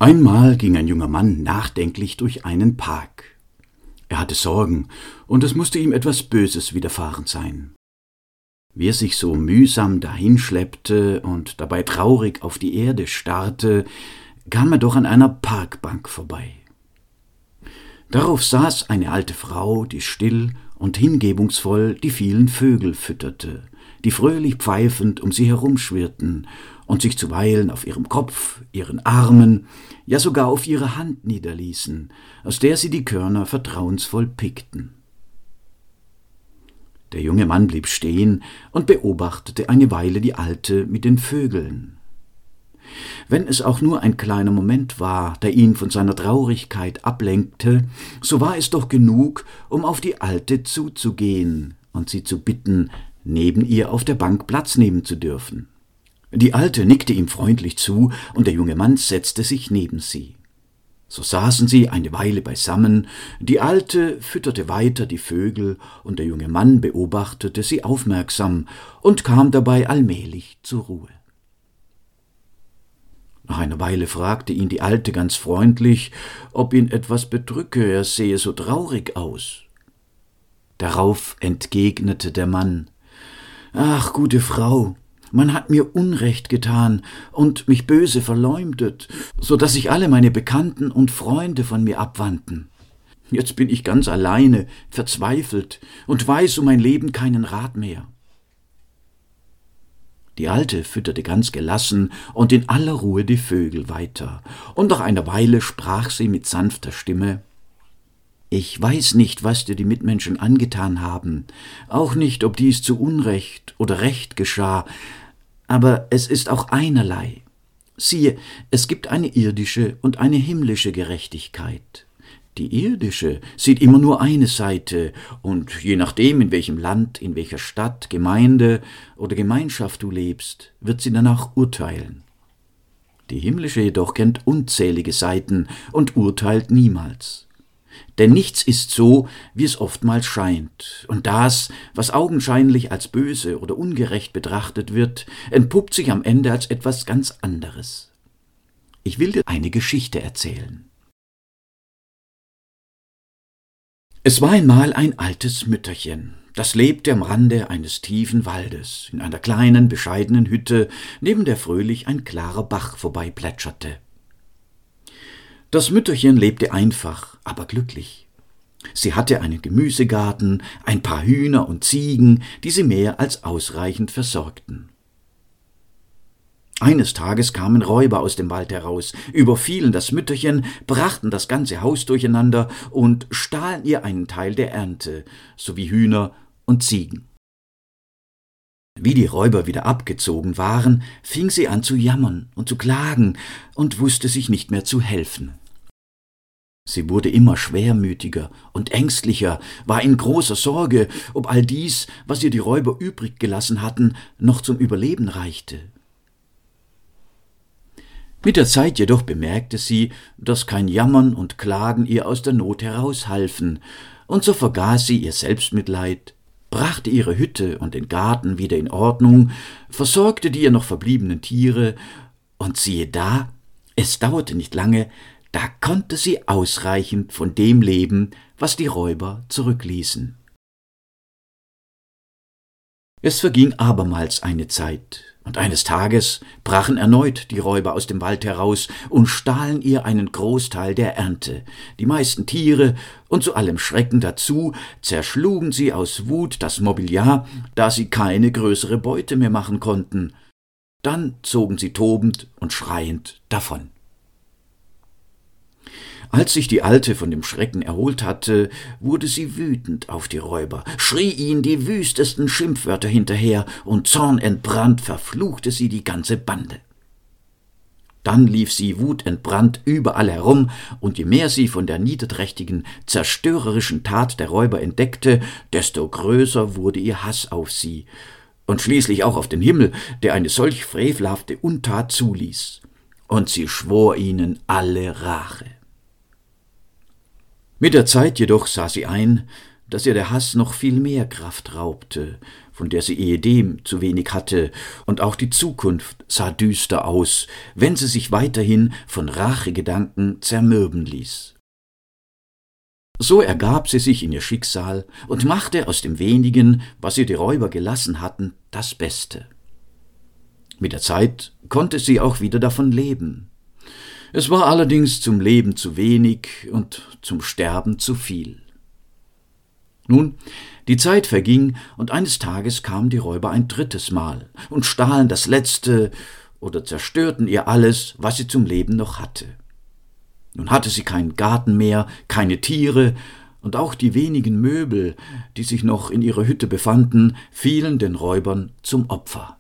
Einmal ging ein junger Mann nachdenklich durch einen Park. Er hatte Sorgen, und es musste ihm etwas Böses widerfahren sein. Wie er sich so mühsam dahinschleppte und dabei traurig auf die Erde starrte, kam er doch an einer Parkbank vorbei. Darauf saß eine alte Frau, die still und hingebungsvoll die vielen Vögel fütterte, die fröhlich pfeifend um sie herumschwirrten und sich zuweilen auf ihrem Kopf, ihren Armen, ja sogar auf ihre Hand niederließen, aus der sie die Körner vertrauensvoll pickten. Der junge Mann blieb stehen und beobachtete eine Weile die Alte mit den Vögeln. Wenn es auch nur ein kleiner Moment war, der ihn von seiner Traurigkeit ablenkte, so war es doch genug, um auf die Alte zuzugehen und sie zu bitten, neben ihr auf der Bank Platz nehmen zu dürfen. Die Alte nickte ihm freundlich zu, und der junge Mann setzte sich neben sie. So saßen sie eine Weile beisammen, die Alte fütterte weiter die Vögel, und der junge Mann beobachtete sie aufmerksam und kam dabei allmählich zur Ruhe. Nach einer Weile fragte ihn die Alte ganz freundlich, ob ihn etwas bedrücke, er sehe so traurig aus. Darauf entgegnete der Mann: »Ach, gute Frau, man hat mir Unrecht getan und mich böse verleumdet, so dass sich alle meine Bekannten und Freunde von mir abwandten. Jetzt bin ich ganz alleine, verzweifelt und weiß um mein Leben keinen Rat mehr.« Die Alte fütterte ganz gelassen und in aller Ruhe die Vögel weiter, und nach einer Weile sprach sie mit sanfter Stimme: »Ich weiß nicht, was dir die Mitmenschen angetan haben, auch nicht, ob dies zu Unrecht oder Recht geschah, aber es ist auch einerlei. Siehe, es gibt eine irdische und eine himmlische Gerechtigkeit. Die irdische sieht immer nur eine Seite, und je nachdem, in welchem Land, in welcher Stadt, Gemeinde oder Gemeinschaft du lebst, wird sie danach urteilen. Die himmlische jedoch kennt unzählige Seiten und urteilt niemals. Denn nichts ist so, wie es oftmals scheint, und das, was augenscheinlich als böse oder ungerecht betrachtet wird, entpuppt sich am Ende als etwas ganz anderes. Ich will dir eine Geschichte erzählen. Es war einmal ein altes Mütterchen, das lebte am Rande eines tiefen Waldes, in einer kleinen, bescheidenen Hütte, neben der fröhlich ein klarer Bach vorbeiplätscherte. Das Mütterchen lebte einfach, aber glücklich. Sie hatte einen Gemüsegarten, ein paar Hühner und Ziegen, die sie mehr als ausreichend versorgten. Eines Tages kamen Räuber aus dem Wald heraus, überfielen das Mütterchen, brachten das ganze Haus durcheinander und stahlen ihr einen Teil der Ernte, sowie Hühner und Ziegen. Wie die Räuber wieder abgezogen waren, fing sie an zu jammern und zu klagen und wusste sich nicht mehr zu helfen. Sie wurde immer schwermütiger und ängstlicher, war in großer Sorge, ob all dies, was ihr die Räuber übrig gelassen hatten, noch zum Überleben reichte. Mit der Zeit jedoch bemerkte sie, dass kein Jammern und Klagen ihr aus der Not heraushalfen, und so vergaß sie ihr Selbstmitleid, brachte ihre Hütte und den Garten wieder in Ordnung, versorgte die ihr noch verbliebenen Tiere, und siehe da, es dauerte nicht lange, da konnte sie ausreichend von dem leben, was die Räuber zurückließen. Es verging abermals eine Zeit, und eines Tages brachen erneut die Räuber aus dem Wald heraus und stahlen ihr einen Großteil der Ernte, die meisten Tiere, und zu allem Schrecken dazu zerschlugen sie aus Wut das Mobiliar, da sie keine größere Beute mehr machen konnten. Dann zogen sie tobend und schreiend davon. Als sich die Alte von dem Schrecken erholt hatte, wurde sie wütend auf die Räuber, schrie ihnen die wüstesten Schimpfwörter hinterher, und zornentbrannt verfluchte sie die ganze Bande. Dann lief sie wutentbrannt überall herum, und je mehr sie von der niederträchtigen, zerstörerischen Tat der Räuber entdeckte, desto größer wurde ihr Hass auf sie, und schließlich auch auf den Himmel, der eine solch frevelhafte Untat zuließ. Und sie schwor ihnen alle Rache. Mit der Zeit jedoch sah sie ein, dass ihr der Hass noch viel mehr Kraft raubte, von der sie ehedem zu wenig hatte, und auch die Zukunft sah düster aus, wenn sie sich weiterhin von Rachegedanken zermürben ließ. So ergab sie sich in ihr Schicksal und machte aus dem wenigen, was ihr die Räuber gelassen hatten, das Beste. Mit der Zeit konnte sie auch wieder davon leben. Es war allerdings zum Leben zu wenig und zum Sterben zu viel. Nun, die Zeit verging, und eines Tages kamen die Räuber ein drittes Mal und stahlen das Letzte oder zerstörten ihr alles, was sie zum Leben noch hatte. Nun hatte sie keinen Garten mehr, keine Tiere, und auch die wenigen Möbel, die sich noch in ihrer Hütte befanden, fielen den Räubern zum Opfer.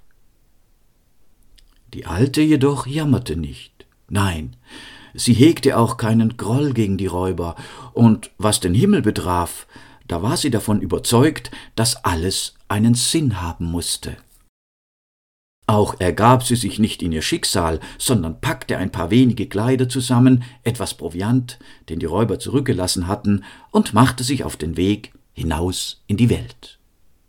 Die Alte jedoch jammerte nicht. Nein, sie hegte auch keinen Groll gegen die Räuber, und was den Himmel betraf, da war sie davon überzeugt, dass alles einen Sinn haben musste. Auch ergab sie sich nicht in ihr Schicksal, sondern packte ein paar wenige Kleider zusammen, etwas Proviant, den die Räuber zurückgelassen hatten, und machte sich auf den Weg hinaus in die Welt.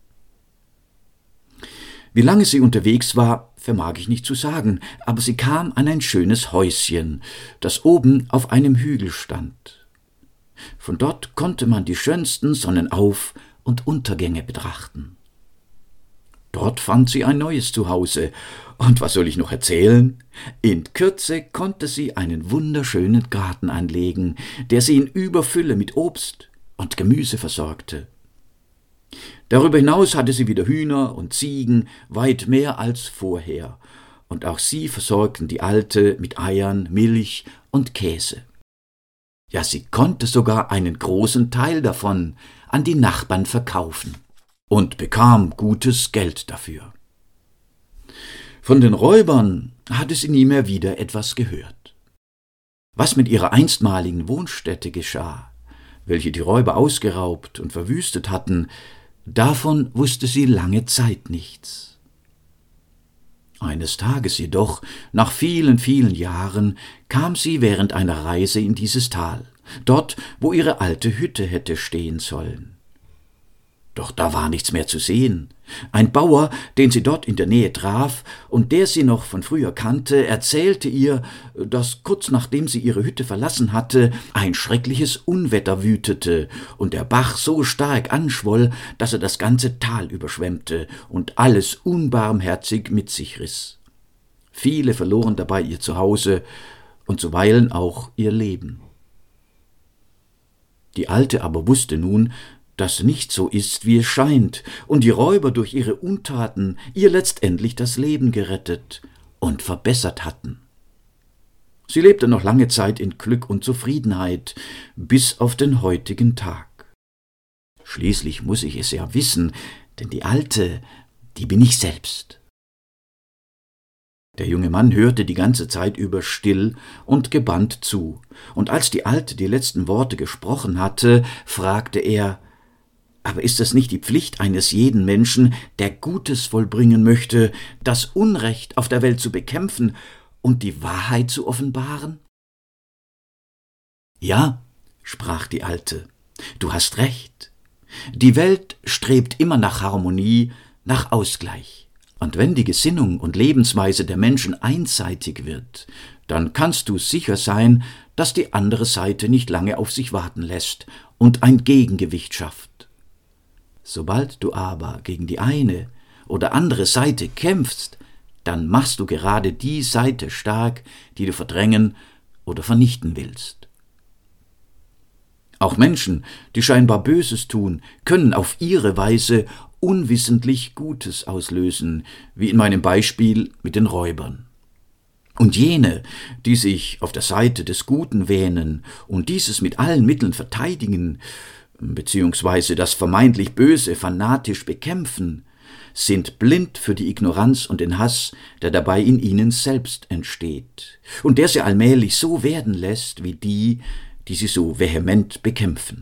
Wie lange sie unterwegs war, vermag ich nicht zu sagen, aber sie kam an ein schönes Häuschen, das oben auf einem Hügel stand. Von dort konnte man die schönsten Sonnenauf- und Untergänge betrachten. Dort fand sie ein neues Zuhause, und was soll ich noch erzählen? In Kürze konnte sie einen wunderschönen Garten anlegen, der sie in Überfülle mit Obst und Gemüse versorgte. Darüber hinaus hatte sie wieder Hühner und Ziegen, weit mehr als vorher, und auch sie versorgten die Alte mit Eiern, Milch und Käse. Ja, sie konnte sogar einen großen Teil davon an die Nachbarn verkaufen und bekam gutes Geld dafür. Von den Räubern hatte sie nie mehr wieder etwas gehört. Was mit ihrer einstmaligen Wohnstätte geschah, welche die Räuber ausgeraubt und verwüstet hatten, davon wusste sie lange Zeit nichts. Eines Tages jedoch, nach vielen, vielen Jahren, kam sie während einer Reise in dieses Tal, dort, wo ihre alte Hütte hätte stehen sollen. Doch da war nichts mehr zu sehen. Ein Bauer, den sie dort in der Nähe traf und der sie noch von früher kannte, erzählte ihr, dass kurz nachdem sie ihre Hütte verlassen hatte, ein schreckliches Unwetter wütete und der Bach so stark anschwoll, dass er das ganze Tal überschwemmte und alles unbarmherzig mit sich riss. Viele verloren dabei ihr Zuhause und zuweilen auch ihr Leben. Die Alte aber wusste nun, dass nicht so ist, wie es scheint, und die Räuber durch ihre Untaten ihr letztendlich das Leben gerettet und verbessert hatten. Sie lebte noch lange Zeit in Glück und Zufriedenheit, bis auf den heutigen Tag. Schließlich muss ich es ja wissen, denn die Alte, die bin ich selbst. Der junge Mann hörte die ganze Zeit über still und gebannt zu, und als die Alte die letzten Worte gesprochen hatte, fragte er: Aber ist es nicht die Pflicht eines jeden Menschen, der Gutes vollbringen möchte, das Unrecht auf der Welt zu bekämpfen und die Wahrheit zu offenbaren? Ja, sprach die Alte, du hast recht. Die Welt strebt immer nach Harmonie, nach Ausgleich. Und wenn die Gesinnung und Lebensweise der Menschen einseitig wird, dann kannst du sicher sein, dass die andere Seite nicht lange auf sich warten lässt und ein Gegengewicht schafft. Sobald du aber gegen die eine oder andere Seite kämpfst, dann machst du gerade die Seite stark, die du verdrängen oder vernichten willst. Auch Menschen, die scheinbar Böses tun, können auf ihre Weise unwissentlich Gutes auslösen, wie in meinem Beispiel mit den Räubern. Und jene, die sich auf der Seite des Guten wähnen und dieses mit allen Mitteln verteidigen, beziehungsweise das vermeintlich Böse fanatisch bekämpfen, sind blind für die Ignoranz und den Hass, der dabei in ihnen selbst entsteht und der sie allmählich so werden lässt wie die sie so vehement bekämpfen.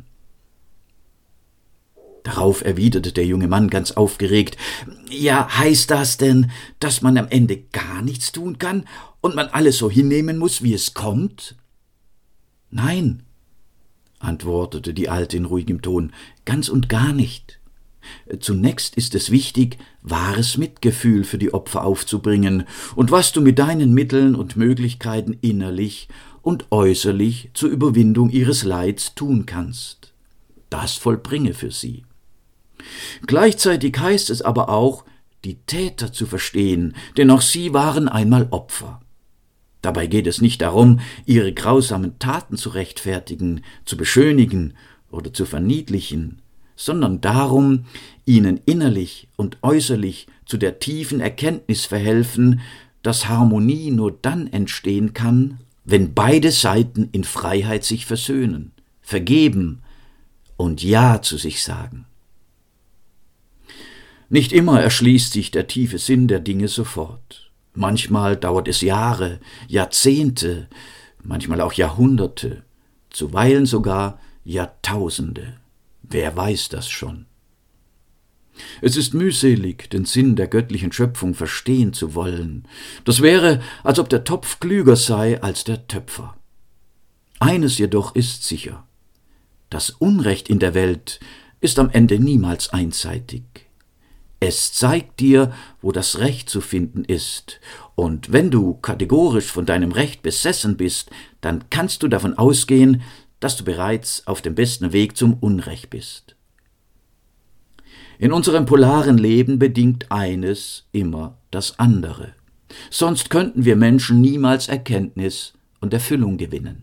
Darauf erwiderte der junge Mann ganz aufgeregt: Ja, heißt das denn, dass man am Ende gar nichts tun kann und man alles so hinnehmen muss, wie es kommt? Nein, antwortete die Alte in ruhigem Ton, ganz und gar nicht. Zunächst ist es wichtig, wahres Mitgefühl für die Opfer aufzubringen und was du mit deinen Mitteln und Möglichkeiten innerlich und äußerlich zur Überwindung ihres Leids tun kannst. Das vollbringe für sie. Gleichzeitig heißt es aber auch, die Täter zu verstehen, denn auch sie waren einmal Opfer. Dabei geht es nicht darum, ihre grausamen Taten zu rechtfertigen, zu beschönigen oder zu verniedlichen, sondern darum, ihnen innerlich und äußerlich zu der tiefen Erkenntnis verhelfen, dass Harmonie nur dann entstehen kann, wenn beide Seiten in Freiheit sich versöhnen, vergeben und Ja zu sich sagen. Nicht immer erschließt sich der tiefe Sinn der Dinge sofort. Manchmal dauert es Jahre, Jahrzehnte, manchmal auch Jahrhunderte, zuweilen sogar Jahrtausende. Wer weiß das schon? Es ist mühselig, den Sinn der göttlichen Schöpfung verstehen zu wollen. Das wäre, als ob der Topf klüger sei als der Töpfer. Eines jedoch ist sicher: Das Unrecht in der Welt ist am Ende niemals einseitig. Es zeigt dir, wo das Recht zu finden ist, und wenn du kategorisch von deinem Recht besessen bist, dann kannst du davon ausgehen, dass du bereits auf dem besten Weg zum Unrecht bist. In unserem polaren Leben bedingt eines immer das andere. Sonst könnten wir Menschen niemals Erkenntnis und Erfüllung gewinnen.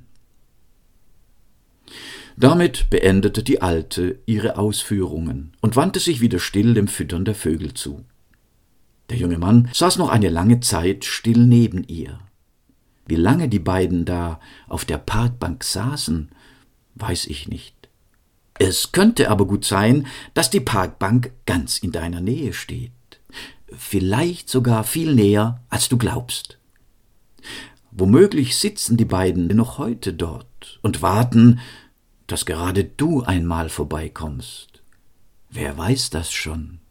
Damit beendete die Alte ihre Ausführungen und wandte sich wieder still dem Füttern der Vögel zu. Der junge Mann saß noch eine lange Zeit still neben ihr. Wie lange die beiden da auf der Parkbank saßen, weiß ich nicht. Es könnte aber gut sein, dass die Parkbank ganz in deiner Nähe steht. Vielleicht sogar viel näher, als du glaubst. Womöglich sitzen die beiden noch heute dort und warten, dass gerade du einmal vorbeikommst. Wer weiß das schon?